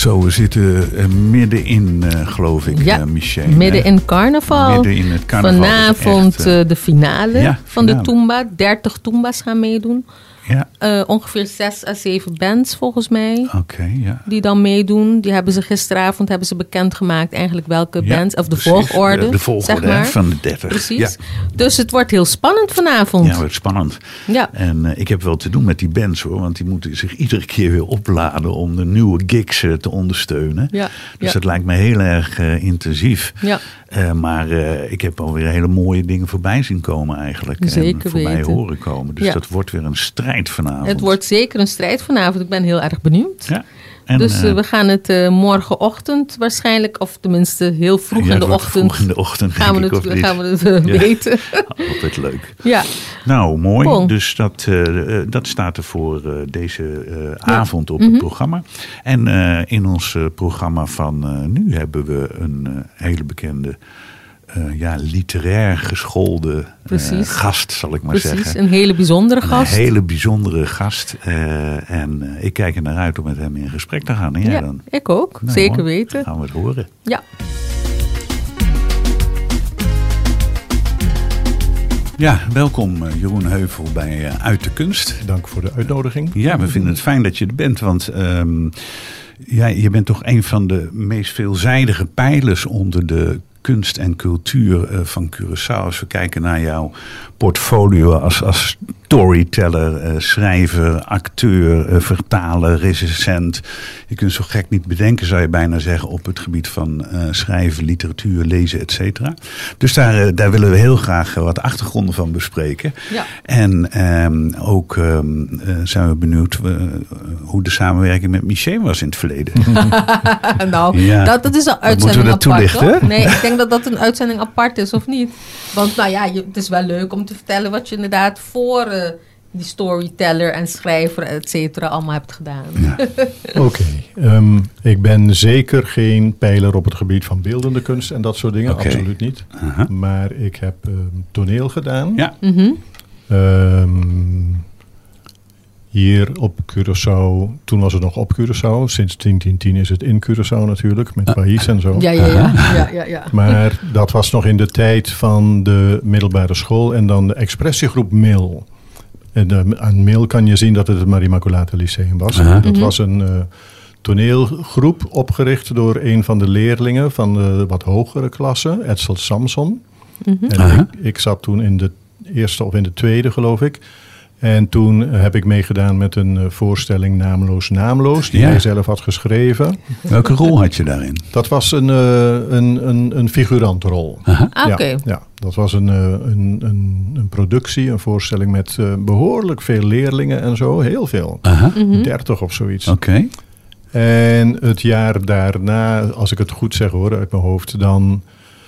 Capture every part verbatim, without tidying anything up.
Zo, we zitten uh, middenin, uh, geloof ik, ja, uh, Michel. midden in carnaval. Midden in het carnaval. Vanavond echt, uh, uh, de finale ja, van finale. de Toomba. dertig Toomba's gaan meedoen. Ja. Uh, ongeveer zes à zeven bands volgens mij. Oké, okay, ja. Die dan meedoen. Die hebben ze gisteravond hebben ze bekendgemaakt eigenlijk welke ja, bands. Of de precies, volgorde. De, de volgorde zeg maar. van de dertig. Precies. Ja. Dus het wordt heel spannend vanavond. Ja, het wordt spannend. Ja. En uh, ik heb wel te doen met die bands hoor. Want die moeten zich iedere keer weer opladen om de nieuwe gigs uh, te ondersteunen. Ja. Dus ja. dat lijkt me heel erg uh, intensief. Ja. Uh, maar uh, ik heb alweer hele mooie dingen voorbij zien komen eigenlijk. Zeker en voorbij weten. horen komen. Dus ja. dat wordt weer een strijd vanavond. Het wordt zeker een strijd vanavond. Ik ben heel erg benieuwd. Ja. En, dus uh, uh, we gaan het uh, morgenochtend waarschijnlijk, of tenminste heel vroeg ja, in de ochtend. Vroeg in de ochtend gaan, we ik, het, gaan we het uh, ja. weten. Altijd leuk. Ja. Nou, mooi. Bon. Dus dat, uh, dat staat er voor uh, deze uh, ja. avond op mm-hmm. het programma. En uh, in ons uh, programma van uh, nu hebben we een uh, hele bekende... Uh, ja, literair geschoolde uh, gast, zal ik maar Precies, zeggen. een hele bijzondere gast. Een hele bijzondere gast. Uh, en uh, ik kijk er naar uit om met hem in gesprek te gaan. En jij ja, dan? ik ook. Nou, zeker hoor, weten. Dan gaan we het horen. Ja. Ja, welkom Jeroen Heuvel bij uh, Uit de Kunst. Dank voor de uitnodiging. Ja, we vinden het fijn dat je er bent, want... Um, ja, je bent toch een van de meest veelzijdige pijlers onder de kunst en cultuur uh, van Curaçao. Als we kijken naar jouw portfolio als, als storyteller, uh, schrijver, acteur, uh, vertaler, recensent. Je kunt zo gek niet bedenken, zou je bijna zeggen, op het gebied van uh, schrijven, literatuur, lezen, et cetera. Dus daar, uh, daar willen we heel graag uh, wat achtergronden van bespreken. Ja. En um, ook um, uh, zijn we benieuwd uh, hoe de samenwerking met Michel was in het verleden. nou, ja. dat, dat is een uitzending Moeten we dat apart, toelichten? Hoor. Nee, ik denk dat dat een uitzending apart is, of niet? Want nou ja, je, het is wel leuk om te vertellen wat je inderdaad voor uh, die storyteller en schrijver, et cetera, allemaal hebt gedaan. Ja. Oké, okay. um, ik ben zeker geen pijler op het gebied van beeldende kunst en dat soort dingen, okay. Absoluut niet. Uh-huh. Maar ik heb um, toneel gedaan. Ja. Mm-hmm. Um, hier op Curaçao, toen was het nog op Curaçao. Sinds tien tien tien is het in Curaçao natuurlijk, met País en zo. Ja, ja, ja. ja, ja, ja. Maar dat was nog in de tijd van de middelbare school en dan de expressiegroep M I L. En de, aan M I L kan je zien dat het het Maria Immaculata Lyceum was. Uh-huh. Dat was een uh, toneelgroep opgericht door een van de leerlingen van de wat hogere klasse, Edsel Samson. Uh-huh. En uh-huh. ik, ik zat toen in de eerste of in de tweede, geloof ik. En toen heb ik meegedaan met een uh, voorstelling Naamloos Naamloos, die ja. hij zelf had geschreven. Welke rol had je daarin? Dat was een, uh, een, een, een figurantrol. Uh-huh. Ah, ja, okay. ja, dat was een, uh, een, een, een productie, een voorstelling met uh, behoorlijk veel leerlingen en zo. Heel veel. Uh-huh. Mm-hmm. dertig of zoiets. Oké. Okay. En het jaar daarna, als ik het goed zeg hoor, uit mijn hoofd, dan...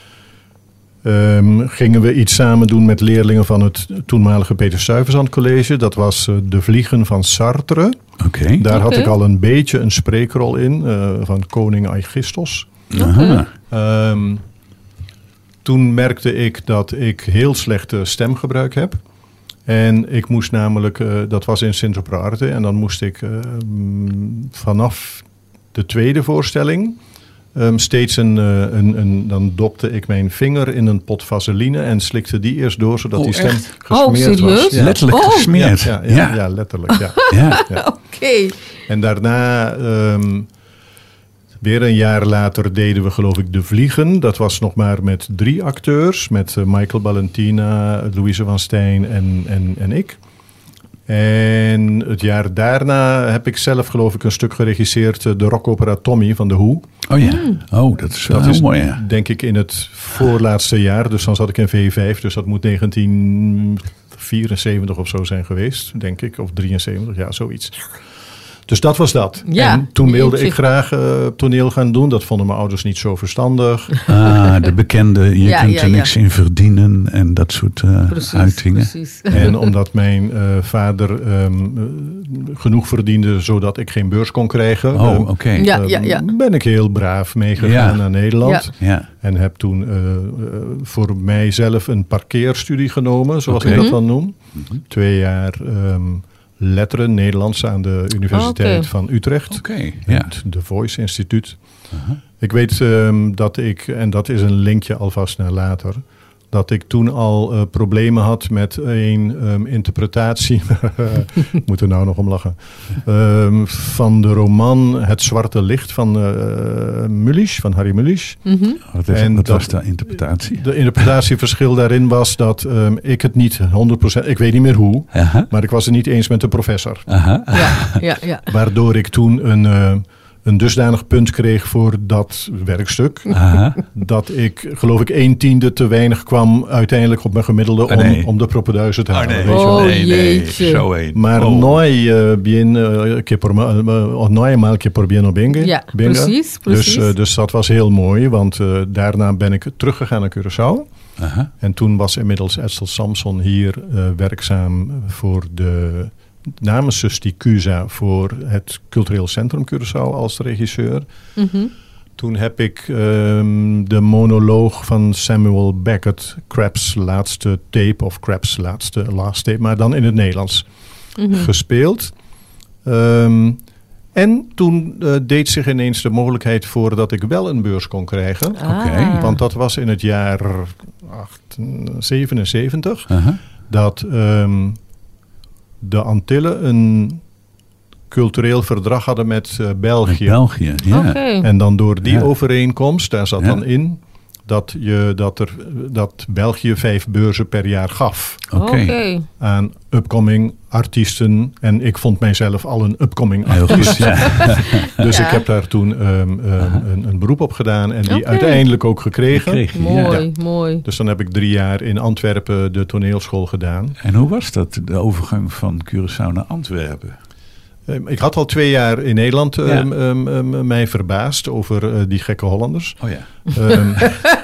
Um, gingen we iets samen doen met leerlingen van het toenmalige Peter Stuyvesant College. Dat was uh, De Vliegen van Sartre. Okay. Daar okay. had ik al een beetje een spreekrol in, uh, van koning Aegisthos. Okay. Um, toen merkte ik dat ik heel slechte stemgebruik heb. En ik moest namelijk, uh, dat was in Centro Arte, en dan moest ik uh, vanaf de tweede voorstelling... Um, steeds een, uh, een, een, dan dopte ik mijn vinger in een pot vaseline en slikte die eerst door, zodat oh, die stem echt? gesmeerd oh, was. Ja. Letterlijk oh. gesmeerd? Ja, ja, ja, ja. ja letterlijk. Ja. ja. ja. Oké. Okay. En daarna, um, weer een jaar later, deden we geloof ik De Vliegen. Dat was nog maar met drie acteurs, met uh, Michael Ballentina, Louise van Stijn en, en, en ik. En het jaar daarna heb ik zelf geloof ik een stuk geregisseerd, de rockopera Tommy van The Who. Oh ja, oh dat is wel dat heel is, mooi ja. Denk ik in het voorlaatste jaar, dus dan zat ik in V vijf, dus dat moet negentien vierenzeventig of zo zijn geweest, denk ik, of drieënzeventig, ja zoiets. Dus dat was dat. Ja, en toen wilde jeetje. ik graag uh, toneel gaan doen. Dat vonden mijn ouders niet zo verstandig. Ah, de bekende, je ja, kunt ja, er niks ja. in verdienen en dat soort uh, precies, uitingen. Precies. En omdat mijn uh, vader um, uh, genoeg verdiende zodat ik geen beurs kon krijgen. Oh, um, oké. Okay. Ja, ja, ja. Ben ik heel braaf meegegaan Ja. naar Nederland. Ja. Ja. En heb toen uh, uh, voor mijzelf een parkeerstudie genomen, zoals Okay. ik dat dan noem. Mm-hmm. Twee jaar... Um, letteren, Nederlands aan de Universiteit Oh, okay. van Utrecht. Oké, ja. Het De Voice Instituut. Uh-huh. Ik weet um, dat ik, en dat is een linkje alvast naar later, dat ik toen al uh, problemen had met een um, interpretatie, ik moet er nou nog om lachen, um, van de roman Het Zwarte Licht van uh, Mulisch, van Harry Mulisch. Mm-hmm. Wat, is, En wat dat- was de interpretatie? De interpretatieverschil daarin was dat um, ik het niet honderd procent, ik weet niet meer hoe, Aha, maar ik was het niet eens met de professor. aha. Ja, ja, ja. Waardoor ik toen een, uh, een dusdanig punt kreeg voor dat werkstuk. aha. Dat ik, geloof ik, een tiende te weinig kwam uiteindelijk op mijn gemiddelde Oh, nee. om, om de propeduizen te Oh, halen. nee. Weet je wel. Oh, nee, nee, jeetje. zo een. Maar oh. nooit uh, bien, uh, que por, ma- uh, nooit mal que por bien o bengue. Ja, benga. precies, precies. Dus, uh, dus dat was heel mooi, want uh, daarna ben ik teruggegaan naar Curaçao. Aha. En toen was inmiddels Edsel Samson hier uh, werkzaam voor de, namens Susti Cusa voor het Cultureel Centrum Curaçao als regisseur. Mhm. Toen heb ik um, de monoloog van Samuel Beckett, Crab's laatste tape, of Crab's laatste last tape, maar dan in het Nederlands, Mhm. gespeeld. Um, en toen uh, deed zich ineens de mogelijkheid voor dat ik wel een beurs kon krijgen. Oké. Want dat was in het jaar acht, zevenenzeventig. Aha. Dat um, de Antillen een cultureel verdrag hadden met uh, België. Met België, ja. Oké. En dan door die Ja. overeenkomst, daar zat Ja. dan in dat, je, dat, er, dat België vijf beurzen per jaar gaf Oké. Oké. aan upcoming artiesten. En ik vond mijzelf al een upcoming Heel artiest. goed, ja. Dus Ja. ik heb daar toen um, um, een, een beroep op gedaan en die Oké. uiteindelijk ook gekregen. Kreeg je, ja. Mooi, mooi. Dus dan heb ik drie jaar in Antwerpen de toneelschool gedaan. En hoe was dat, de overgang van Curaçao naar Antwerpen? Um, ik had al twee jaar in Nederland um, Ja. um, um, mij verbaasd over uh, die gekke Hollanders. Oh ja. Um,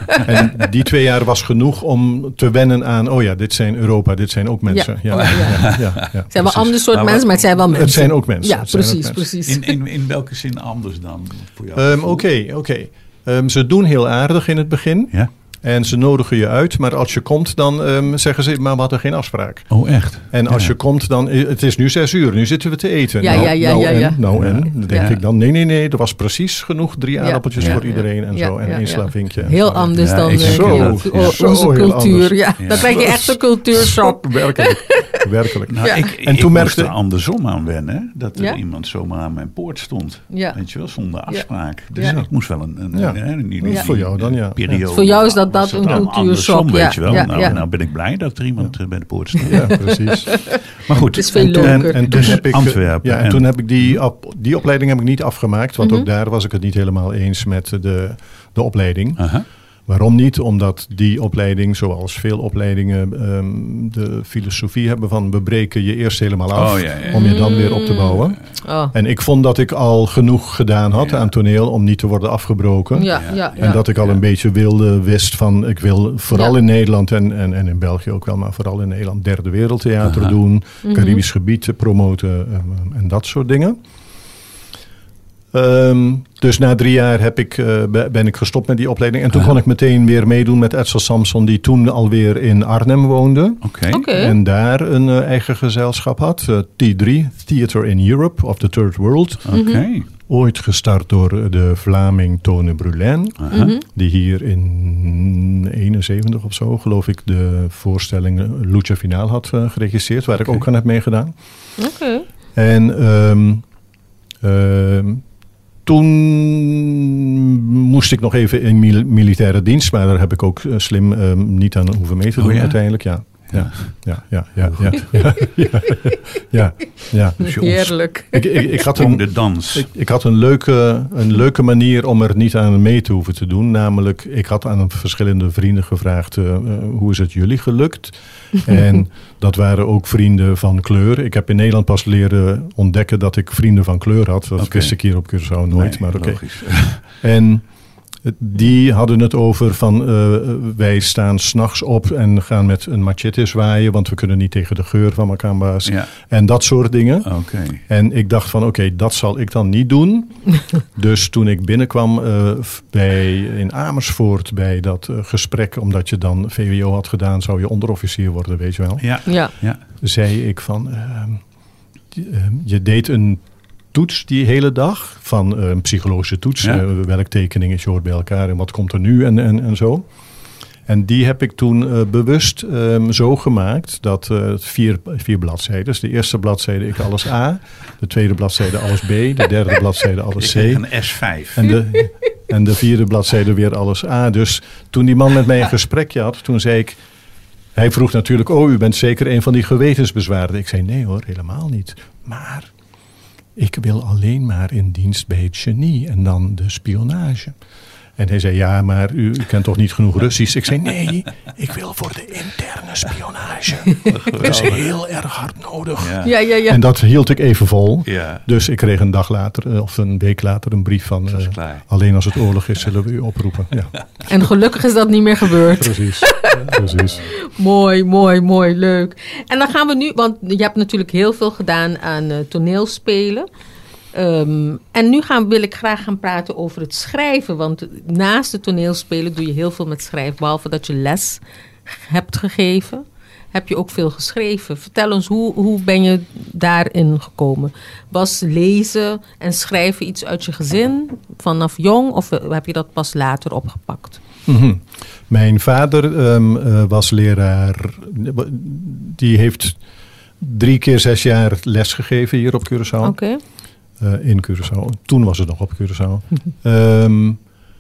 en die twee jaar was genoeg om te wennen aan, oh ja, dit zijn Europa, dit zijn ook mensen. Ja. Ja, Ja, ja, ja. ja, ja, Het zijn wel precies. ander soort Nou, mensen, maar het zijn wel mensen. Het zijn ook mensen. Ja, Het zijn ook precies, mensen. precies. In, in, in welke zin anders dan voor jou? Um, Oké, oké. Um, ze doen heel aardig in het begin. Ja? En ze nodigen je uit, maar als je komt, dan um, zeggen ze, maar we hadden geen afspraak. Oh, echt? En als Ja. je komt, dan, het is nu zes uur, nu zitten we te eten. Ja, nou, ja, ja, nou ja, en, ja. nou en, Ja. dan denk Ja. ik dan, nee, nee, nee, er was precies genoeg, drie Ja, aardappeltjes ja, voor ja. iedereen en Ja, zo. En ja, één ja. slavinkje. en Heel zo. anders Ja, dan ik uh, zo, cultu- ja. o- Zo onze heel cultuur. anders. Ja. Ja. Dan krijg je echt een cultuurshock. Werkelijk, werkelijk. Nou, Ja. ik, En ik toen moest merkte- er andersom aan wennen. Hè? Dat er Ja? iemand zomaar aan mijn poort stond. Ja. Weet je wel, zonder afspraak. Dus Ja. dat moest wel een, een, Ja. een, een, een, Dat is voor jou dan, ja. periode. Voor jou is dat- dat was een dan cultuurshock, andersom, ja. weet je wel. Ja, nou, ja. nou ben ik blij dat er iemand eh, bij de poort staat. Ja, precies. Maar goed. Het is veel en toen- leuker. En, en toen Dus heb ik, Antwerpen. Ja, en En- toen heb ik die, op, die opleiding heb ik niet afgemaakt. Want Mhm. ook daar was ik het niet helemaal eens met de, de opleiding. Aha. Waarom niet? Omdat die opleiding, zoals veel opleidingen, ehm, de filosofie hebben van we breken je eerst helemaal af. Oh, ja, ja. Om je dan weer op te bouwen. Oh. En ik vond dat ik al genoeg gedaan had Ja. aan toneel om niet te worden afgebroken. Ja, ja, ja. En dat ik al Ja. een beetje wilde, wist van ik wil vooral Ja. in Nederland en, en, en in België ook wel, maar vooral in Nederland derde wereldtheater Aha. doen. Mhm. Caribisch gebied te promoten um, en dat soort dingen. Um, dus na drie jaar heb ik, uh, be- ben ik gestopt met die opleiding. En toen Aha. kon ik meteen weer meedoen met Edsel Samson, die toen alweer in Arnhem woonde. Oké. Oké. En daar een uh, eigen gezelschap had. Uh, T drie, Theater in Europe of the Third World. Oké. Ooit gestart door de Vlaming Tone Brulin. Aha. Mhm. Die hier in eenenzeventig of zo, geloof ik, de voorstelling Lucha Finaal had uh, geregisseerd. Waar Oké. ik ook aan heb meegedaan. Oké. En um, um, toen moest ik nog even in mil- militaire dienst. Maar daar heb ik ook uh, slim um, niet aan hoeven mee te Oh, doen ja? uiteindelijk. Ja, ja, ja, ja, ja, Heel ja, ja, ja, ja, ja. Dus je ons- Heerlijk. Ik, ik, ik, had Om een, de dans. ik, ik had een leuke, een leuke manier om er niet aan mee te hoeven te doen. Namelijk, ik had aan verschillende vrienden gevraagd, uh, uh, hoe is het jullie gelukt? En dat waren ook vrienden van kleur. Ik heb in Nederland pas leren ontdekken dat ik vrienden van kleur had. Dat Oké. wist ik hier op Curaçao nooit, Nee, maar oké. logisch. En die hadden het over van uh, wij staan 's nachts op en gaan met een machete zwaaien, want we kunnen niet tegen de geur van makamba's. Ja, En dat soort dingen. oké. En ik dacht van oké, dat zal ik dan niet doen. Dus toen ik binnenkwam uh, bij, in Amersfoort bij dat uh, gesprek, omdat je dan V W O had gedaan, zou je onderofficier worden, weet je wel. Ja, Ja. ja. Zei ik van, uh, je deed een toets die hele dag, van uh, een psychologische toets. Ja. Uh, welk tekeningetje hoort bij elkaar en wat komt er nu en, en, en zo. En die heb ik toen uh, bewust um, zo gemaakt dat uh, vier, vier bladzijden. De eerste bladzijde ik alles A, de tweede bladzijde alles B, de derde bladzijde alles C. Een S vijf. En de, en de vierde bladzijde weer alles A. Dus toen die man met mij een gesprekje had, toen zei ik... Hij vroeg natuurlijk, oh, u bent zeker een van die gewetensbezwaarden. Ik zei, nee hoor, helemaal niet. Maar ik wil alleen maar in dienst bij het genie en dan de spionage. En hij zei, ja, maar u, u kent toch niet genoeg Russisch? Ik zei, nee, ik wil voor de interne spionage. Dat is heel erg hard nodig. Ja. Ja, ja, ja. En dat hield ik even vol. Ja. Dus ik kreeg een dag later, of een week later, een brief van... Uh, alleen als het oorlog is, zullen we u oproepen. Ja. En gelukkig is dat niet meer gebeurd. Precies, ja, precies. Mooi, mooi, mooi, leuk. En dan gaan we nu, want je hebt natuurlijk heel veel gedaan aan uh, toneelspelen... Um, en nu gaan, wil ik graag gaan praten over het schrijven. Want naast het toneelspelen doe je heel veel met schrijven. Behalve dat je les hebt gegeven, heb je ook veel geschreven. Vertel ons, hoe, hoe ben je daarin gekomen? Was lezen en schrijven iets uit je gezin vanaf jong? Of heb je dat pas later opgepakt? Mm-hmm. Mijn vader um, uh, was leraar. Die heeft drie keer zes jaar les gegeven hier op Curaçao. Oké. Okay. Uh, in Curaçao. Toen was het nog op Curaçao. um,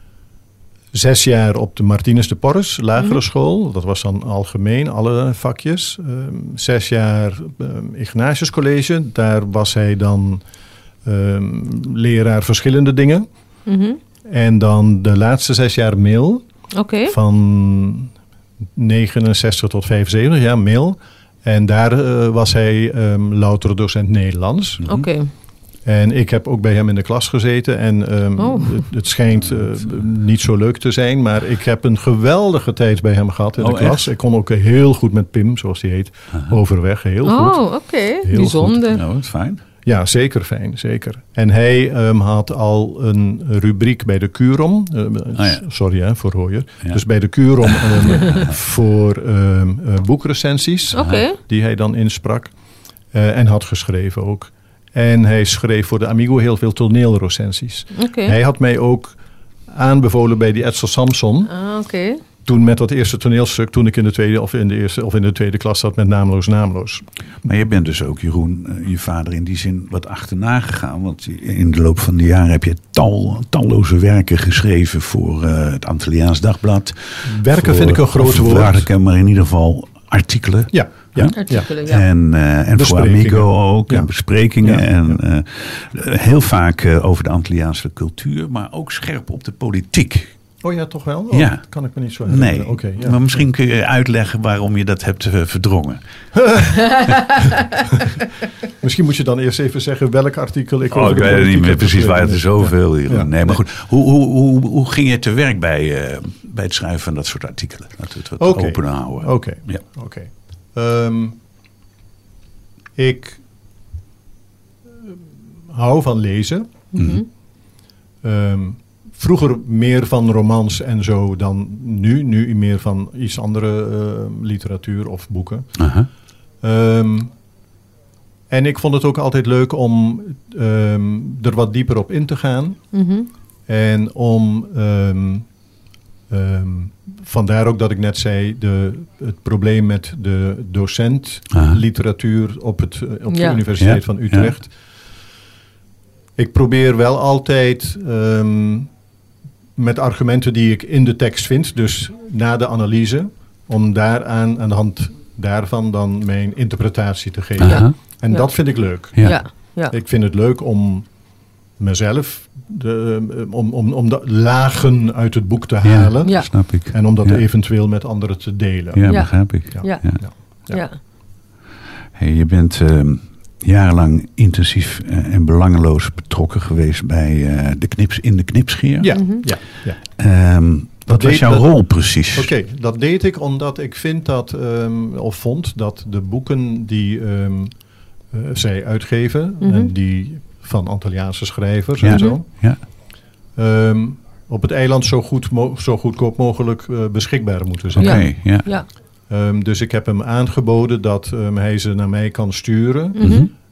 zes jaar op de Martinez de Porres, lagere mm-hmm. school. Dat was dan algemeen, alle vakjes. Um, zes jaar um, Ignatius College. Daar was hij dan um, leraar verschillende dingen. Mm-hmm. En dan de laatste zes jaar Mil. Okay. Van negenenzestig tot vijfenzeventig, ja, Mil. En daar uh, was hij um, louter docent Nederlands. Oké. Okay. En ik heb ook bij hem in de klas gezeten. En um, oh. het, het schijnt uh, niet zo leuk te zijn. Maar ik heb een geweldige tijd bij hem gehad in oh, de klas. Echt? Ik kon ook heel goed met Pim, zoals die heet, uh-huh. overweg. Heel oh, goed. Oh, oké. Okay. Bijzonder. Nou, dat is fijn. Ja, zeker fijn. Zeker. En hij um, had al een rubriek bij de Curom. Uh, oh, ja. Sorry hè, voor Hooier. Ja. Dus bij de Curom um, voor um, uh, boekrecensies. Okay. Die hij dan insprak. Uh, en had geschreven ook. En hij schreef voor de Amigo heel veel toneelrecensies. Okay. Hij had mij ook aanbevolen bij die Edsel Samson. Ah, okay. Toen met dat eerste toneelstuk, toen ik in de tweede of in de eerste of in de tweede klas zat met Naamloos Naamloos. Maar je bent dus ook, Jeroen, je vader in die zin wat achterna gegaan. Want in de loop van de jaren heb je tal, talloze werken geschreven voor uh, het Antilliaans Dagblad. Werken voor, vind ik een groot woord. Maar in ieder geval artikelen. Ja. Ja, artikelen, ja. ja. En, uh, en voor Amigo ook, ja. En besprekingen. Ja, en ja. Uh, heel vaak uh, over de Antilliaanse cultuur, maar ook scherp op de politiek. Oh ja, toch wel? Oh, ja. Dat kan ik me niet zo herinneren. Nee, okay, ja. Maar misschien kun je uitleggen waarom je dat hebt uh, verdrongen. Misschien moet je dan eerst even zeggen welk artikel ik oh, over ik de weet politiek niet meer precies, waar het er zoveel hier. Ja. Nee, maar goed. Hoe, hoe, hoe, hoe ging je te werk bij, uh, bij het schrijven van dat soort artikelen? Laten we het wat okay. open houden. Oké, okay. Ja. Okay. Um, ik hou van lezen. Mm-hmm. Um, vroeger meer van romans en zo dan nu. Nu meer van iets andere uh, literatuur of boeken. Uh-huh. Um, en ik vond het ook altijd leuk om um, er wat dieper op in te gaan. Mm-hmm. En om... Um, Um, vandaar ook dat ik net zei, de, het probleem met de docent Aha. literatuur op, het, op de ja. Universiteit ja. van Utrecht. Ja. Ik probeer wel altijd um, met argumenten die ik in de tekst vind, dus na de analyse, om daaraan aan de hand daarvan dan mijn interpretatie te geven. Aha. En ja. dat vind ik leuk. Ja. Ja. Ja. Ik vind het leuk om mezelf... De, om, om, om de lagen uit het boek te halen. Ja, snap ik. En om dat ja. eventueel met anderen te delen. Ja, ja. begrijp ik. Ja. Ja. Ja. Ja. Ja. Ja. Hey, je bent uh, jarenlang intensief uh, en belangeloos betrokken geweest bij uh, de knips in de knipscheer. Ja, mm-hmm. ja, ja. Um, wat was jouw dat, rol precies? Oké, okay, dat deed ik omdat ik vind dat, um, of vond dat de boeken die um, uh, zij uitgeven, mm-hmm. en die van Antilliaanse schrijvers ja. en zo, ja. um, op het eiland zo, goed mo- zo goedkoop mogelijk uh, beschikbaar moeten zijn. Oké, okay, ja. ja. Um, dus ik heb hem aangeboden dat um, hij ze naar mij kan sturen. Mm-hmm.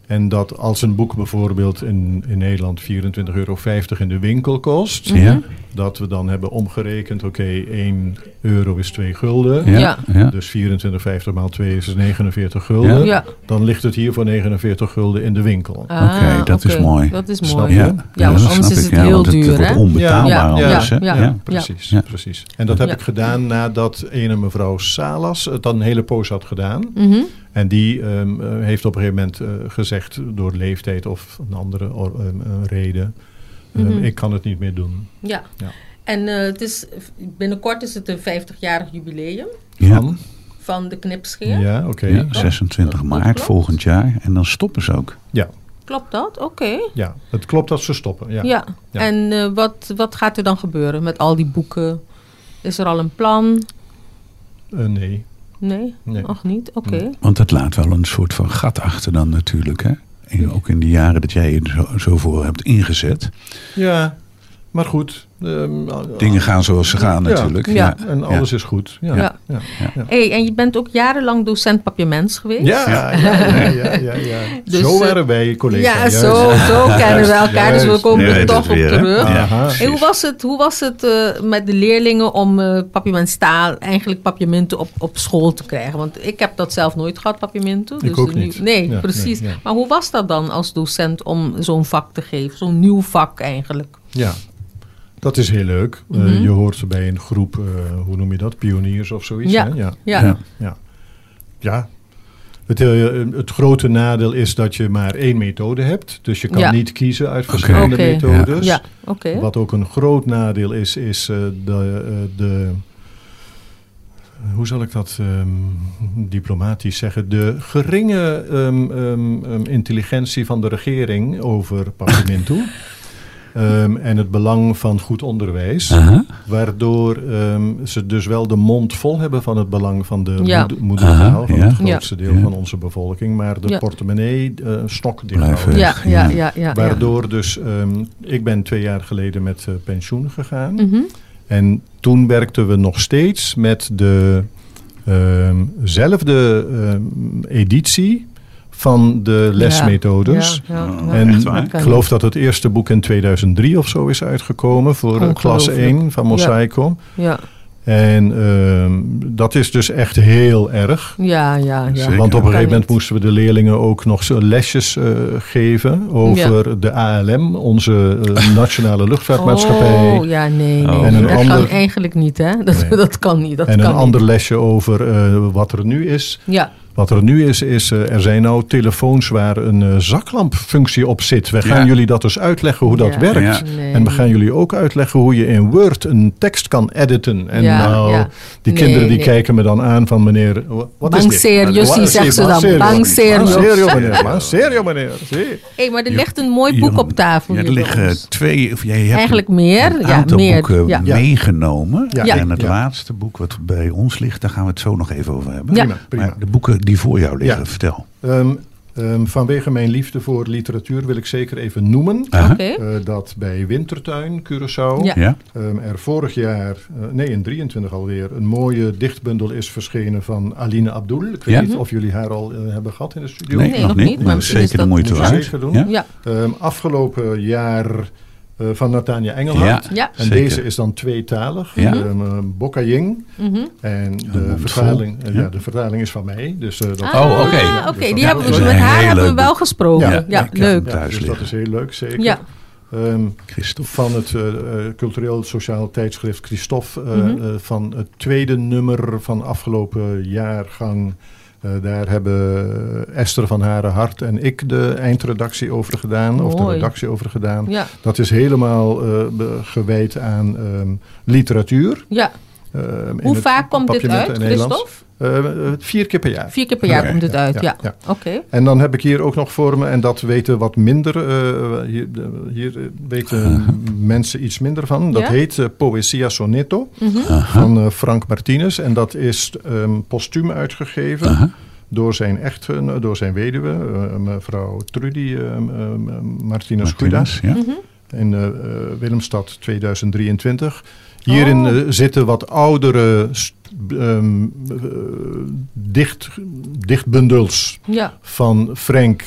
En dat als een boek bijvoorbeeld in, in Nederland vierentwintig euro vijftig in de winkel kost. Mm-hmm. Ja. Dat we dan hebben omgerekend, oké, okay, één euro is twee gulden. Ja. Ja. Ja. Dus vierentwintig vijftig maal twee is negenenveertig gulden. Ja. Ja. Dan ligt het hier voor negenenveertig gulden in de winkel. Ah, Oké, dat is mooi. Dat is Snap mooi. je? Ja, Ja, ja, want dat anders snap is ik. het Ja, heel want duur, Het hè? wordt onbetaalbaar Ja, anders, ja, hè? ja. Ja. Precies, Ja. precies. En dat heb Ja. ik gedaan nadat ene mevrouw Salas het dan een hele poos had gedaan. Mhm. En die um, uh, heeft op een gegeven moment uh, gezegd, door leeftijd of een andere or, um, uh, reden, um, Mhm. ik kan het niet meer doen. Ja. Ja. En uh, het is, binnenkort is het een vijftigjarig jubileum Ja. Van? van de knipscheer. Ja, oké. Ja, Ja. zesentwintig Dat maart klopt. volgend jaar. En dan stoppen ze ook. Ja, Klopt dat? Oké. ja, het klopt dat ze stoppen. Ja. Ja. Ja. En uh, wat, wat gaat er dan gebeuren met al die boeken? Is er al een plan? Uh, nee. Nee? Nee. Nog niet? Oké. Nee. Want dat laat wel een soort van gat achter dan natuurlijk. Hè? En ook in de jaren dat jij er zo, zo voor hebt ingezet. Ja, maar goed. Um, Dingen gaan zoals ze gaan Ja. natuurlijk. Ja. Ja. En alles is goed. Ja. Ja. Ja. Ja. Hey, en je bent ook jarenlang docent papiaments geweest? Ja, ja, ja, ja, ja, ja. Dus, zo uh, waren wij collega's. Ja, juist. zo, zo kennen we elkaar. Dus we Juist. komen Nee, er dat toch op weer, hè? terug. Ja. Aha. Hey, hoe was het, hoe was het uh, met de leerlingen om uh, papiamenttaal, eigenlijk papiamenten op, op school te krijgen? Want ik heb dat zelf nooit gehad, papiamenten. Ik ook nu, niet. Nee, Ja, precies. nee, ja. Maar hoe was dat dan als docent om zo'n vak te geven? Zo'n nieuw vak eigenlijk. Ja, dat is heel leuk. Uh, Mhm. je hoort bij een groep, uh, hoe noem je dat, pioniers of zoiets. Ja. Hè? Ja. Ja. Ja. Ja. Ja. Het, uh, het grote nadeel is dat je maar één methode hebt. Dus je kan Ja. niet kiezen uit verschillende Oké. methodes. Ja, oké. Wat ook een groot nadeel is, is uh, de, uh, de... Hoe zal ik dat um, diplomatisch zeggen? De geringe um, um, um, intelligentie van de regering over papiamento. Um, en het belang van goed onderwijs. Aha. Waardoor um, ze dus wel de mond vol hebben van het belang van de Ja. moed- moedertaal Aha, van ja. het grootste deel Ja. van onze bevolking. Maar de Ja. portemonnee uh, stok dicht Blijven. houden. Ja, ja, ja, ja, ja. Waardoor dus, um, ik ben twee jaar geleden met uh, pensioen gegaan. Mhm. En toen werkten we nog steeds met dezelfde um, um, editie van de lesmethodes. Ja, ja, ja. En Echt waar? ik geloof dat het eerste boek in tweeduizend drie of zo is uitgekomen voor uh, klas Ongelooflijk. één van Mosaico. Ja, En um, dat is dus echt heel erg. ja, ja. ja. Zeker. Want op een Kan gegeven moment niet. moesten we de leerlingen ook nog zo lesjes uh, geven over de A L M, onze uh, Nationale Luchtvaartmaatschappij. Oh, ja, nee, nee. Oh. En een dat ander- kan eigenlijk niet, hè? Dat, Nee. dat kan niet. Dat En kan een ander lesje over uh, wat er nu is. Niet. Ja, Wat er nu is, is uh, er zijn nou telefoons waar een uh, zaklampfunctie op zit. We gaan Ja. jullie dat dus uitleggen hoe dat Ja. werkt. Ja. nee. En we gaan jullie ook uitleggen hoe je in Word een tekst kan editen. En Ja, nou, ja. die Nee, kinderen die nee. kijken me dan aan van meneer, wa- wat is Bang dit? serio, Wat- zie, zegt ze bang dan. serio. Bang serio. Bang serio meneer, bang serio meneer. Zie. Hey, maar er Je- ligt een mooi boek op tafel Ja, er hier bij liggen ons. twee, of jij hebt Eigenlijk een, meer. een Ja, aantal meer. boeken Ja. Ja. meegenomen. Ja. Ja. En het Ja. laatste boek wat bij ons ligt, daar gaan we het zo nog even over hebben. Ja. Prima, prima. Maar de boeken die voor jou liggen, Ja. vertel. Um, um, vanwege mijn liefde voor literatuur wil ik zeker even noemen Aha. Oké. uh, dat bij Wintertuin, Curaçao, Ja. Ja? um, er vorig jaar, uh, nee in drieëntwintig alweer, een mooie dichtbundel is verschenen van Aline Abdul. Ik weet Ja. niet of jullie haar al uh, hebben gehad in de studio. Nee, Nee, nog nog niet. niet, Maar maar dat is misschien is zeker de dat- moeite Moet je waard. zeker doen. Ja? Ja, Um, afgelopen jaar uh, van Natanja Engelhard. Ja. ja. En Zeker. deze is dan tweetalig. Ja. Um, uh, Bokkajing. Mhm. En de mondvol. vertaling, uh, ja. Ja. de vertaling is van mij. Dus, uh, dat Ah, Oh, oké. Ja, oké. dus Die dat- hebben we, dat met is een haar heel hebben we leuk wel boek. gesproken. Ja, Ja, ja, ik heb leuk. hem Ja, thuis dus dat liggen. is heel leuk, zeker. Ja. Um, Christophe. van het uh, uh, cultureel sociaal tijdschrift Christophe, uh, Mhm. uh, van het tweede nummer van afgelopen jaargang. Uh, daar hebben Esther van Haren Hart en ik de eindredactie over gedaan, of de Mooi. redactie over gedaan. Ja, Dat is helemaal uh, be- gewijd aan um, literatuur. ja. Um, in Hoe het vaak komt dit Papiamento uit, in Nederlands. Christophe? Uh, uh, vier keer per jaar. Vier keer per jaar Ja, komt het uit, ja. ja, ja. Oké. En dan heb ik hier ook nog voor me, en dat weten wat minder, uh, hier, de- hier uh, weten mensen iets minder van. Dat Ja? heet uh, Poesia Sonetto Mhm. Aha. van uh, Frank Martinez. En dat is um, postuum uitgegeven Aha. door zijn echte, door zijn weduwe, uh, mevrouw Trudy um, um, Martinez Guda. Martinez, ja. Mhm. In uh, uh, Willemstad tweeduizend drieëntwintig. Hierin Oh. uh, zitten wat oudere st- um, uh, dicht, dichtbundels Ja. van Frank,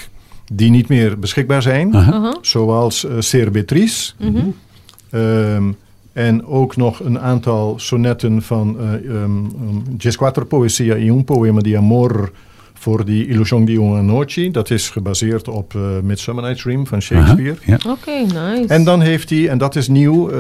die niet meer beschikbaar zijn. Uh-huh. Uh-huh. Zoals uh, Ser Beatrice. Mm-hmm. Um, en ook nog een aantal sonetten van uh, um, um, Diez Quattro Poesia y un Poema de Amor voor die Ilusión de una Noche. Dat is gebaseerd op uh, Midsummer Night's Dream van Shakespeare. Uh-huh. Yeah. Oké, okay, nice. En dan heeft hij, en dat is nieuw, uh,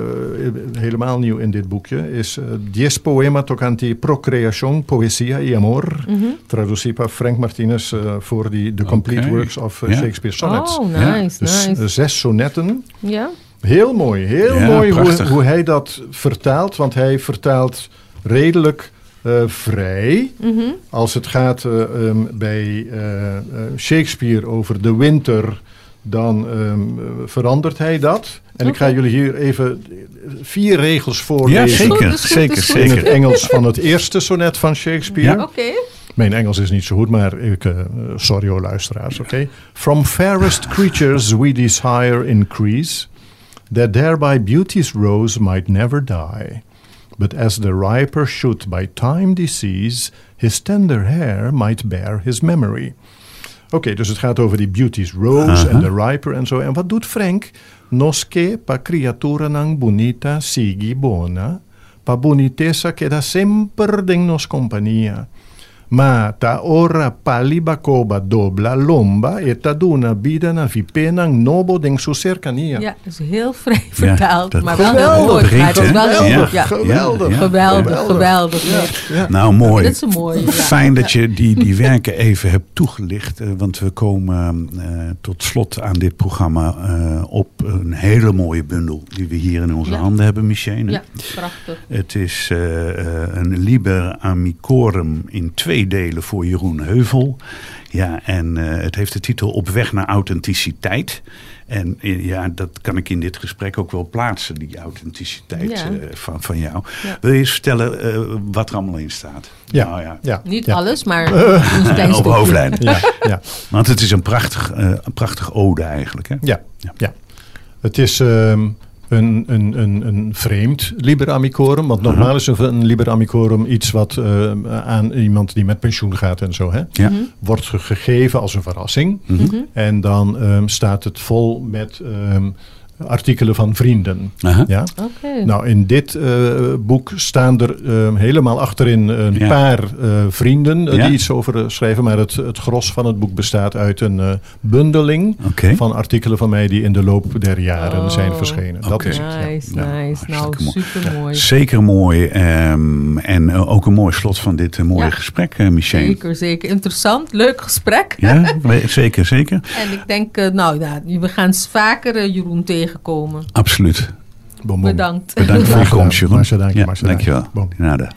helemaal nieuw in dit boekje, is uh, Diez Poema Tocanti Procreación, Poesia y Amor. Mm-hmm. Traducido Frank Martinez uh, voor die The Complete Okay. Works of uh, Yeah. Shakespeare Sonnets. Oh, nice, Ja. Dus nice. uh, zes sonetten. Ja? Heel mooi, heel Ja, mooi hoe, prachtig. hoe hij dat vertaalt. Want hij vertaalt redelijk uh, vrij. Mm-hmm. Als het gaat uh, um, bij uh, uh, Shakespeare over de winter, dan um, uh, verandert hij dat. En ik ga Oké. jullie hier even vier regels Ja, voorlezen. Goed, zeker. is goed, zeker, is goed. In zeker. het Engels van het eerste sonnet van Shakespeare. Ja. Oké. Mijn Engels is niet zo goed, maar ik, uh, sorry hoor luisteraars, oké. Okay? From fairest creatures we desire increase, that thereby beauty's rose might never die. But as the riper should by time decease, his tender hair might bear his memory. Oké, okay, dus het gaat over die beauty's rose en Uh-huh. de riper en zo. En wat doet Frank? Nosque pa criatura nang bonita sigi bona, pa bonitesa queda semper dignos compagnia. Ma ta ora paliba coba dobla lomba et taduna bidana vipenang nobo ding su cercania. Ja, dat is heel vrij vertaald, dat- maar wel Geweldig. heel mooi. Maar het is wel Ja. heel, ja. Geweldig. Ja. Geweldig, geweldig. Ja, ja. Nou, mooi. Dat is een mooie. Ja. Fijn dat je die, die werken even hebt toegelicht. Uh, want we komen uh, tot slot aan dit programma uh, op een hele mooie bundel die we hier in onze Ja. handen hebben, Michele. Ja, prachtig. Het is uh, uh, een Liber Amicorum in twee delen voor Jeroen Heuvel. Ja, en uh, het heeft de titel Op weg naar authenticiteit. En uh, ja, dat kan ik in dit gesprek ook wel plaatsen, die authenticiteit Ja. uh, van, van jou. Ja. Wil je eens vertellen uh, wat er allemaal in staat? Ja. Nou, ja. Ja, Niet ja. alles, maar een klein Op stukje. hoofdlijnen. Ja, ja, Want het is een prachtig, uh, een prachtig ode eigenlijk. Hè? ja, Ja. ja. Het is um, een, een, een, een vreemd Liber Amicorum. Want Uh-huh. normaal is een, een Liber Amicorum iets wat uh, aan iemand die met pensioen gaat en zo, hè, Ja. Mhm. wordt ge- gegeven als een verrassing. Mhm. En dan um, staat het vol met um, artikelen van vrienden. Aha. Ja? Oké. Nou, in dit uh, boek staan er uh, helemaal achterin een Ja. paar uh, vrienden uh, Ja. die iets over uh, schrijven. Maar het, het gros van het boek bestaat uit een uh, bundeling Oké. van artikelen van mij die in de loop der jaren Oh. zijn verschenen. Dat Oké. is het. Ja. Nice, Ja, nice. Nou, hartstikke mooi. super mooi. Zeker mooi. Um, en uh, ook een mooi slot van dit uh, mooie Ja. gesprek, uh, Michele. Zeker, zeker. Interessant, leuk gesprek. Ja, we- zeker, zeker. En ik denk, uh, nou ja, we gaan vaker uh, Jeroen tegenkomen. Absoluut. Bom, bom. Bedankt. Bedankt voor je Graag gedaan. komst, Jeroen. Marcia, dank je, Ja, Marcia, dankjewel. dank je. Bom. Nada.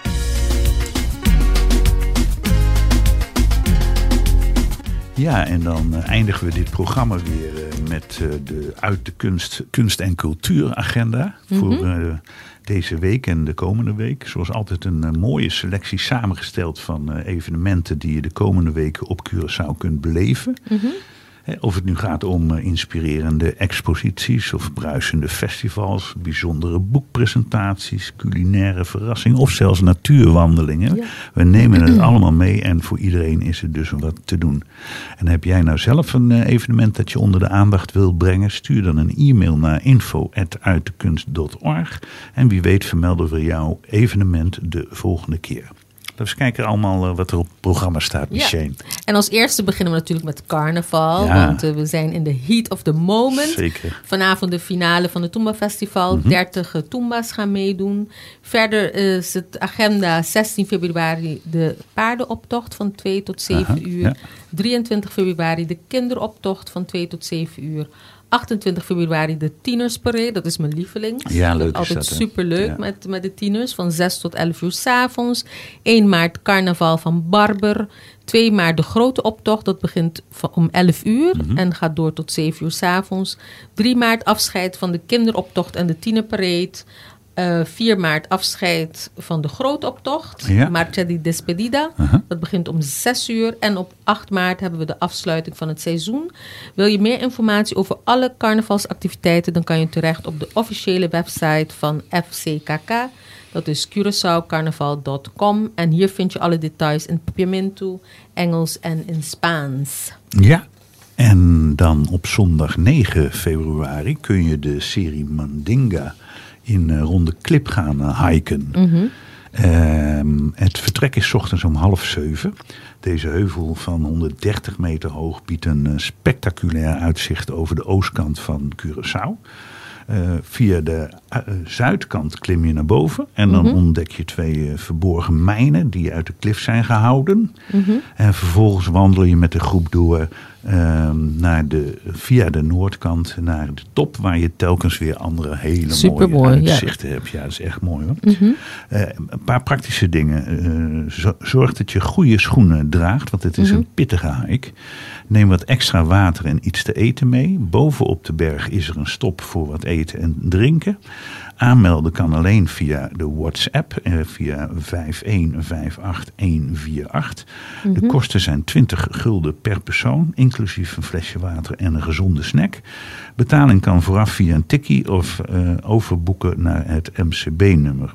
Ja, en dan uh, eindigen we dit programma weer uh, met uh, de uit de kunst, kunst- en cultuuragenda Mm-hmm. voor uh, deze week en de komende week. Zoals altijd een uh, mooie selectie samengesteld van uh, evenementen die je de komende weken op Curaçao kunt beleven. Mm-hmm. Hè, Of het nu gaat om uh, inspirerende exposities of bruisende festivals, bijzondere boekpresentaties, culinaire verrassingen of zelfs natuurwandelingen. Ja. We nemen het allemaal mee en voor iedereen is er dus wat te doen. En heb jij nou zelf een uh, evenement dat je onder de aandacht wil brengen? Stuur dan een e-mail naar info at uitdekunst dot org en wie weet vermelden we jouw evenement de volgende keer. Dus kijken allemaal uh, wat er op het programma staat, Ja. Michelle. En als eerste beginnen we natuurlijk met carnaval. Ja. Want uh, we zijn in de heat of the moment. Zeker. Vanavond de finale van het Tumba Festival. Mhm. dertig uh, Tumbas gaan meedoen. Verder is het agenda zestien februari de paardenoptocht van twee tot zeven Aha, uur. ja. drieëntwintig februari de kinderoptocht van twee tot zeven uur. achtentwintig februari de tienersparade, dat is mijn lieveling. Ja, leuk is Altijd dat, hè? superleuk Ja. met, met de tieners, van zes tot elf uur 's avonds. één maart carnaval van Barber. twee maart de grote optocht, dat begint van, om elf uur Mhm. en gaat door tot zeven uur 's avonds. drie maart afscheid van de kinderoptocht en de tienerparade. Uh, vier maart afscheid van de grootoptocht, Ja. Marcha di Despedida. Uh-huh. Dat begint om zes uur. En op acht maart hebben we de afsluiting van het seizoen. Wil je meer informatie over alle carnavalsactiviteiten, dan kan je terecht op de officiële website van F C K K. Dat is curaçao carnaval dot com. En hier vind je alle details in Papiamento, Engels en in Spaans. Ja, En dan op zondag negen februari kun je de serie Mandinga in uh, Ronde Klip gaan uh, hiken. Mm-hmm. Uh, het vertrek is 's ochtends om half zeven. Deze heuvel van honderddertig meter hoog biedt een uh, spectaculair uitzicht over de oostkant van Curaçao. Uh, via de uh, zuidkant klim je naar boven. En dan mm-hmm. ontdek je twee uh, verborgen mijnen die uit de klif zijn gehouden. Mm-hmm. En vervolgens wandel je met de groep door uh, naar de, via de noordkant naar de top. Waar je telkens weer andere hele Super mooie mooi, uitzichten ja. hebt. Ja, dat is echt mooi hoor. Mm-hmm. Uh, een paar praktische dingen. Uh, zorg dat je goede schoenen draagt. Want het is mm-hmm. een pittige hike. Neem wat extra water en iets te eten mee. Bovenop de berg is er een stop voor wat eten en drinken. Aanmelden kan alleen via de WhatsApp. Eh, via vijf een vijf acht een vier acht. Mm-hmm. De kosten zijn twintig gulden per persoon. Inclusief een flesje water en een gezonde snack. Betaling kan vooraf via een tikkie of uh, overboeken naar het M C B-nummer.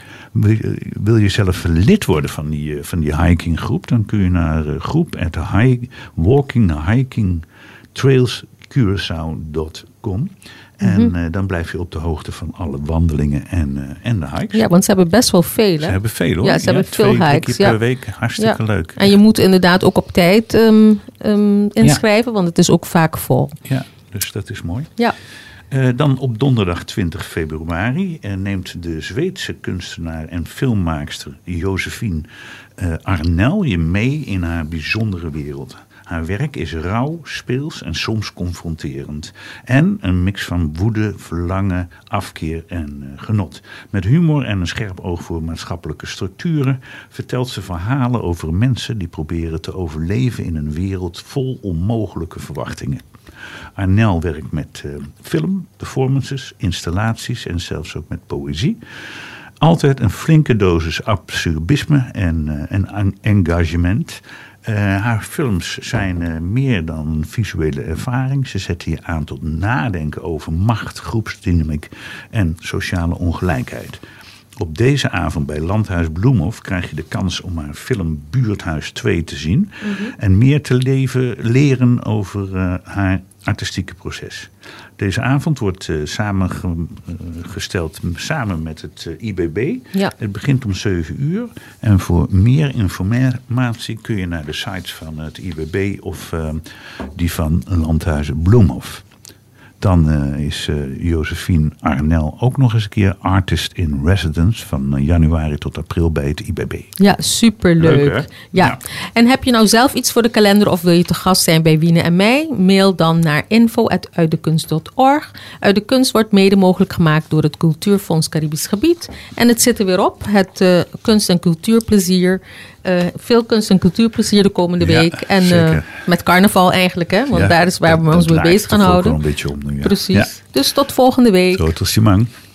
Wil je zelf lid worden van die, van die hikinggroep, dan kun je naar uh, groep at walking hiking trails curaçao dot com. En mm-hmm. uh, dan blijf je op de hoogte van alle wandelingen en, uh, en de hikes. Ja, want ze hebben best wel veel. Hè? Ze hebben veel hoor. Ja, ze ja, hebben twee, veel hikes. Twee keer ja. per week, hartstikke ja. leuk. En je moet inderdaad ook op tijd um, um, inschrijven, ja. want het is ook vaak vol. Ja, dus dat is mooi. Ja. Uh, dan op donderdag twintig februari uh, neemt de Zweedse kunstenaar en filmmaakster Josephine uh, Arnel je mee in haar bijzondere wereld. Haar werk is rauw, speels en soms confronterend. En een mix van woede, verlangen, afkeer en uh, genot. Met humor en een scherp oog voor maatschappelijke structuren vertelt ze verhalen over mensen die proberen te overleven in een wereld vol onmogelijke verwachtingen. Arnel werkt met uh, film, performances, installaties en zelfs ook met poëzie. Altijd een flinke dosis absurdisme en, uh, en engagement. Uh, haar films zijn uh, meer dan een visuele ervaring. Ze zetten je aan tot nadenken over macht, groepsdynamiek en sociale ongelijkheid. Op deze avond bij Landhuis Bloemhof krijg je de kans om haar film Buurthuis twee te zien. Mm-hmm. En meer te leven, leren over uh, haar artistieke proces. Deze avond wordt uh, samengesteld uh, samen met het uh, I B B. Ja. Het begint om zeven uur. En voor meer informatie kun je naar de sites van het I B B of uh, die van Landhuis Bloemhof. Dan uh, is uh, Josephine Arnel ook nog eens een keer artist in residence van uh, januari tot april bij het I B B. Ja, superleuk. Leuk, hè? Ja. ja. En heb je nou zelf iets voor de kalender of wil je te gast zijn bij Wiene en mij? Mail dan naar info at uitdekunst dot org. Uit de Kunst wordt mede mogelijk gemaakt door het Cultuurfonds Caribisch Gebied. En het zit er weer op, het uh, kunst- en cultuurplezier. Uh, veel kunst- en cultuurplezier de komende ja, week. En uh, met carnaval eigenlijk, hè? Want ja, daar is waar dat, we ons mee bezig gaan houden. Een beetje om nu, ja. Precies. Ja. Dus tot volgende week. Tot ziens.